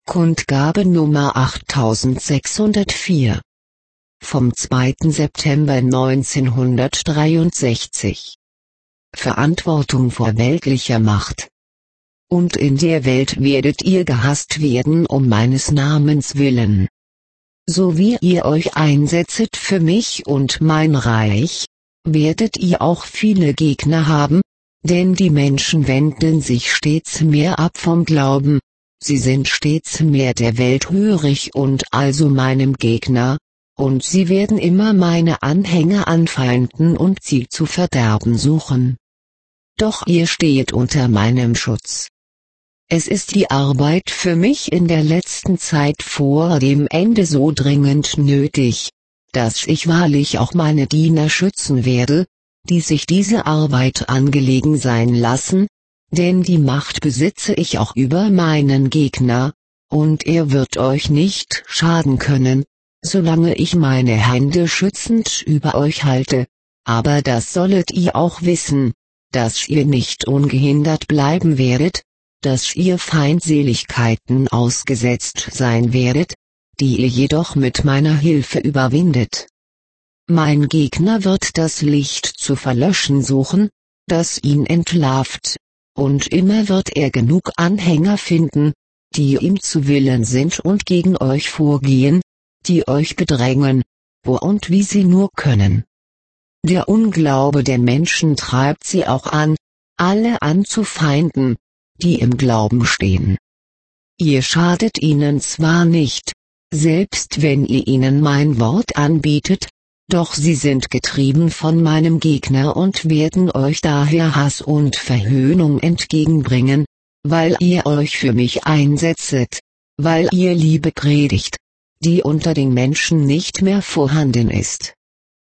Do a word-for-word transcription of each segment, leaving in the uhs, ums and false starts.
Kundgabe Nummer achttausendsechshundertvier. Vom zweiten September neunzehnhundertdreiundsechzig. Verantwortung vor weltlicher Macht. Und in der Welt werdet ihr gehasst werden um meines Namens willen. So wie ihr euch einsetzet für mich und mein Reich, werdet ihr auch viele Gegner haben, denn die Menschen wenden sich stets mehr ab vom Glauben. Sie sind stets mehr der Welt hörig und also meinem Gegner, und sie werden immer meine Anhänger anfeinden und sie zu verderben suchen. Doch ihr steht unter meinem Schutz. Es ist die Arbeit für mich in der letzten Zeit vor dem Ende so dringend nötig, dass ich wahrlich auch meine Diener schützen werde, die sich diese Arbeit angelegen sein lassen, denn die Macht besitze ich auch über meinen Gegner, und er wird euch nicht schaden können, solange ich meine Hände schützend über euch halte, aber das sollet ihr auch wissen, dass ihr nicht ungehindert bleiben werdet, dass ihr Feindseligkeiten ausgesetzt sein werdet, die ihr jedoch mit meiner Hilfe überwindet. Mein Gegner wird das Licht zu verlöschen suchen, das ihn entlarvt, und immer wird er genug Anhänger finden, die ihm zu Willen sind und gegen euch vorgehen, die euch bedrängen, wo und wie sie nur können. Der Unglaube der Menschen treibt sie auch an, alle anzufeinden, die im Glauben stehen. Ihr schadet ihnen zwar nicht, selbst wenn ihr ihnen mein Wort anbietet, doch sie sind getrieben von meinem Gegner und werden euch daher Hass und Verhöhnung entgegenbringen, weil ihr euch für mich einsetzet, weil ihr Liebe predigt, die unter den Menschen nicht mehr vorhanden ist.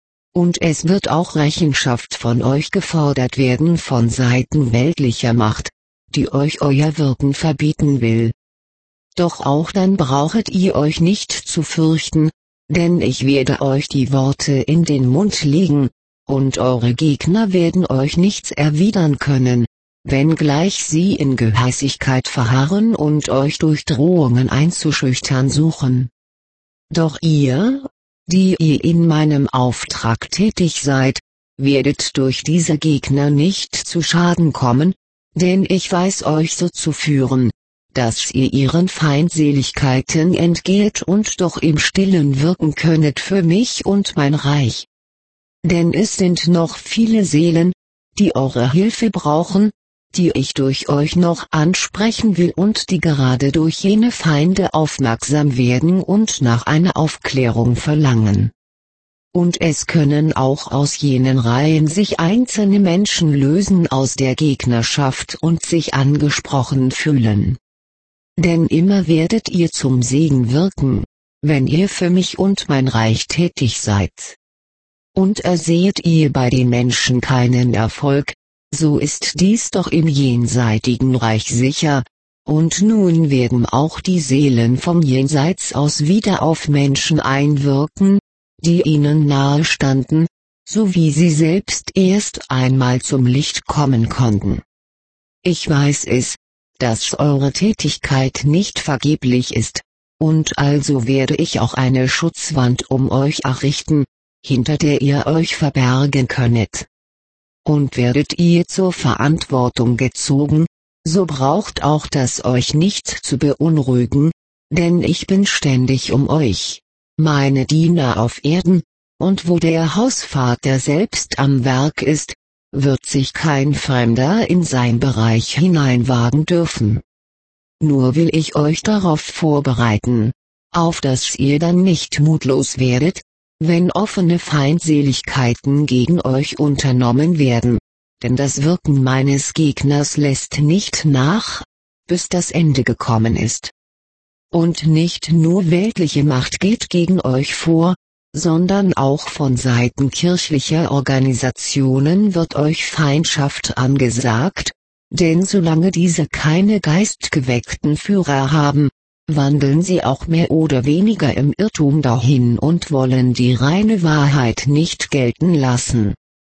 Und es wird auch Rechenschaft von euch gefordert werden von Seiten weltlicher Macht, die euch euer Wirken verbieten will. Doch auch dann brauchet ihr euch nicht zu fürchten, denn ich werde euch die Worte in den Mund legen, und eure Gegner werden euch nichts erwidern können, wenngleich sie in Gehässigkeit verharren und euch durch Drohungen einzuschüchtern suchen. Doch ihr, die ihr in meinem Auftrag tätig seid, werdet durch diese Gegner nicht zu Schaden kommen, denn ich weiß euch so zu führen, dass ihr ihren Feindseligkeiten entgeht und doch im Stillen wirken könnet für mich und mein Reich. Denn es sind noch viele Seelen, die eure Hilfe brauchen, die ich durch euch noch ansprechen will und die gerade durch jene Feinde aufmerksam werden und nach einer Aufklärung verlangen. Und es können auch aus jenen Reihen sich einzelne Menschen lösen aus der Gegnerschaft und sich angesprochen fühlen. Denn immer werdet ihr zum Segen wirken, wenn ihr für mich und mein Reich tätig seid. Und ersehet ihr bei den Menschen keinen Erfolg, so ist dies doch im jenseitigen Reich sicher, und nun werden auch die Seelen vom Jenseits aus wieder auf Menschen einwirken, die ihnen nahe standen, so wie sie selbst erst einmal zum Licht kommen konnten. Ich weiß es, dass eure Tätigkeit nicht vergeblich ist, und also werde ich auch eine Schutzwand um euch errichten, hinter der ihr euch verbergen könnet. Und werdet ihr zur Verantwortung gezogen, so braucht auch das euch nicht zu beunruhigen, denn ich bin ständig um euch, meine Diener auf Erden, und wo der Hausvater selbst am Werk ist, wird sich kein Fremder in sein Bereich hineinwagen dürfen. Nur will ich euch darauf vorbereiten, auf dass ihr dann nicht mutlos werdet, wenn offene Feindseligkeiten gegen euch unternommen werden, denn das Wirken meines Gegners lässt nicht nach, bis das Ende gekommen ist. Und nicht nur weltliche Macht geht gegen euch vor, sondern auch von Seiten kirchlicher Organisationen wird euch Feindschaft angesagt, denn solange diese keine geistgeweckten Führer haben, wandeln sie auch mehr oder weniger im Irrtum dahin und wollen die reine Wahrheit nicht gelten lassen.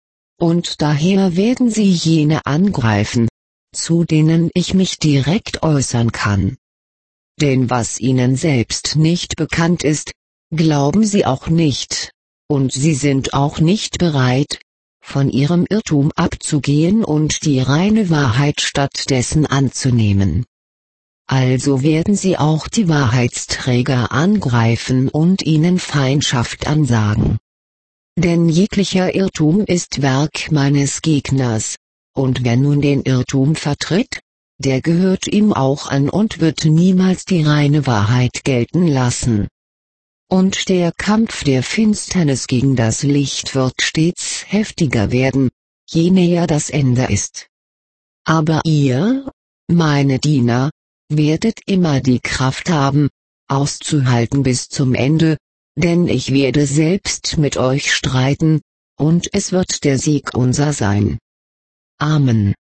Und daher werden sie jene angreifen, zu denen ich mich direkt äußern kann. Denn was ihnen selbst nicht bekannt ist, glauben sie auch nicht, und sie sind auch nicht bereit, von ihrem Irrtum abzugehen und die reine Wahrheit stattdessen anzunehmen. Also werden sie auch die Wahrheitsträger angreifen und ihnen Feindschaft ansagen. Denn jeglicher Irrtum ist Werk meines Gegners, und wer nun den Irrtum vertritt, der gehört ihm auch an und wird niemals die reine Wahrheit gelten lassen. Und der Kampf der Finsternis gegen das Licht wird stets heftiger werden, je näher das Ende ist. Aber ihr, meine Diener, werdet immer die Kraft haben, auszuhalten bis zum Ende, denn ich werde selbst mit euch streiten, und es wird der Sieg unser sein. Amen.